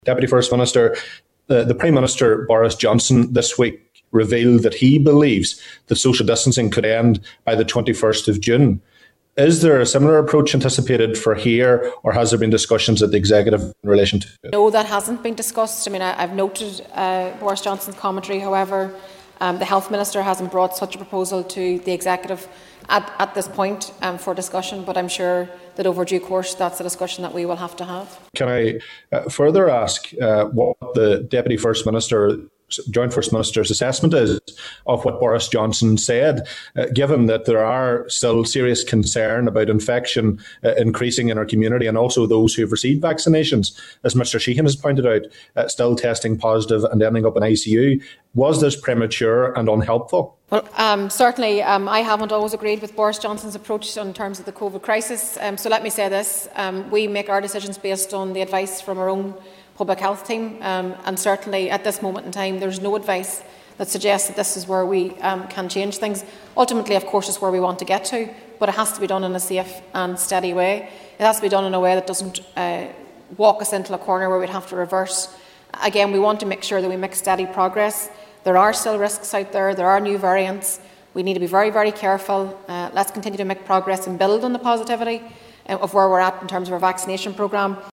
Deputy First Minister, the Prime Minister Boris Johnson this week revealed that he believes that social distancing could end by the 21st of June. Is there a similar approach anticipated for here, or has there been discussions at the Executive in relation to it? No, that hasn't been discussed. I mean, I've noted Boris Johnson's commentary. However, the Health Minister hasn't brought such a proposal to the Executive at this point for discussion, but I'm sure that over due course that's a discussion that we will have to have. Can I further ask what the Deputy First Minister, Joint First Minister's assessment is of what Boris Johnson said, given that there are still serious concern about infection increasing in our community, and also those who have received vaccinations, as Mr. Sheehan has pointed out, still testing positive and ending up in ICU. Was this premature and unhelpful? Well, certainly I haven't always agreed with Boris Johnson's approach in terms of the COVID crisis. So let me say this, we make our decisions based on the advice from our own public health team, and certainly at this moment in time there's no advice that suggests that this is where we can change things. Ultimately, of course, it's where we want to get to, but it has to be done in a safe and steady way. It has to be done in a way that doesn't walk us into a corner where we'd have to reverse. Again, we want to make sure that we make steady progress. There are still risks out there. There are new variants. We need to be very, very careful. Let's continue to make progress and build on the positivity of where we're at in terms of our vaccination programme.